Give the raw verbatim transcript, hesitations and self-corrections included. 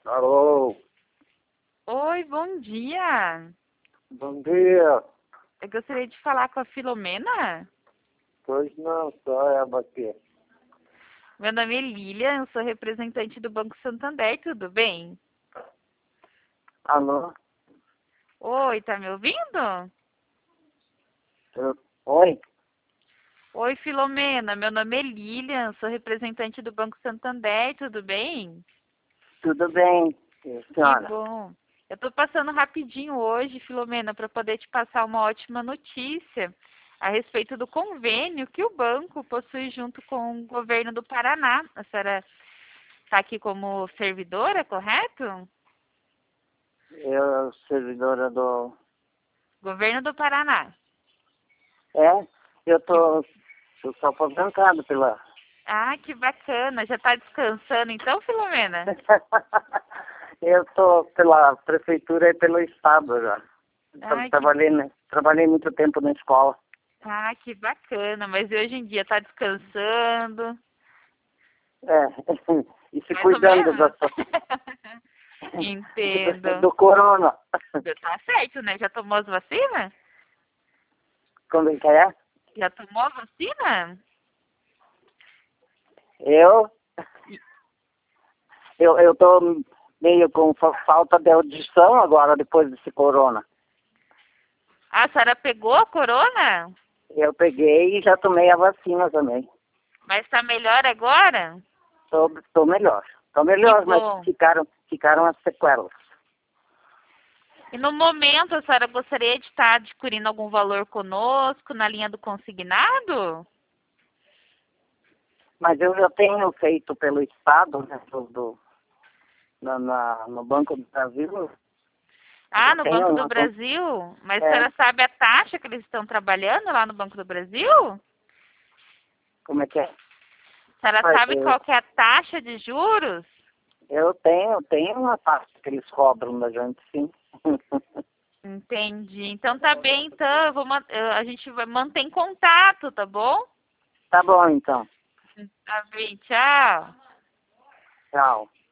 Alô, Oi, bom dia. bom dia. Eu gostaria de falar com a Filomena. Pois não, só é aqui. Meu nome é Lilian, eu sou representante do Banco Santander, tudo bem? Alô? Oi, tá me ouvindo? Eu- Oi? Oi, Filomena, meu nome é Lilian, sou representante do Banco Santander, tudo bem? Tudo bem, Que senhora? bom. Eu tô passando rapidinho hoje, Filomena, para poder te passar uma ótima notícia a respeito do convênio que o banco possui junto com o governo do Paraná. A senhora está aqui como servidora, correto? Eu, servidora do... Governo do Paraná. É, eu Que- tô... Eu sou aposentado pela... Ah, que bacana. Já está descansando então, Filomena? eu tô pela prefeitura e pelo estado já. Tra- Ai, que, Trabalhei, né? Trabalhei muito tempo na escola. ah, que bacana. Mas hoje em dia está descansando? É, e se Mais ou cuidando da, menos. Entendo. do corona. Tá certo, né? Já tomou as vacinas? Como é que é? Já tomou a vacina? Eu... Eu, eu tô meio com fa- falta de audição agora, depois desse corona. A senhora pegou a corona? Eu peguei e já tomei a vacina também. Mas está melhor agora? Tô, tô melhor. Tô Que melhor, mas bom. ficaram, ficaram as sequelas. E no momento, a senhora gostaria de estar adquirindo algum valor conosco na linha do consignado? Mas eu já tenho feito pelo Estado, né, do, do- na, na- no Banco do Brasil. Eu Ah, já no tenho Banco do uma... con- Brasil? Mas a É, senhora sabe a taxa que eles estão trabalhando lá no Banco do Brasil? como é que é? A senhora Mas sabe Eu, qual que é a taxa de juros? eu tenho, tenho uma taxa que eles cobram da gente, sim. Entendi. Então tá bem, então eu vou, man- eu- a gente vai manter em contato, tá bom? Tá bom, então. Tá bem, tchau. Tchau.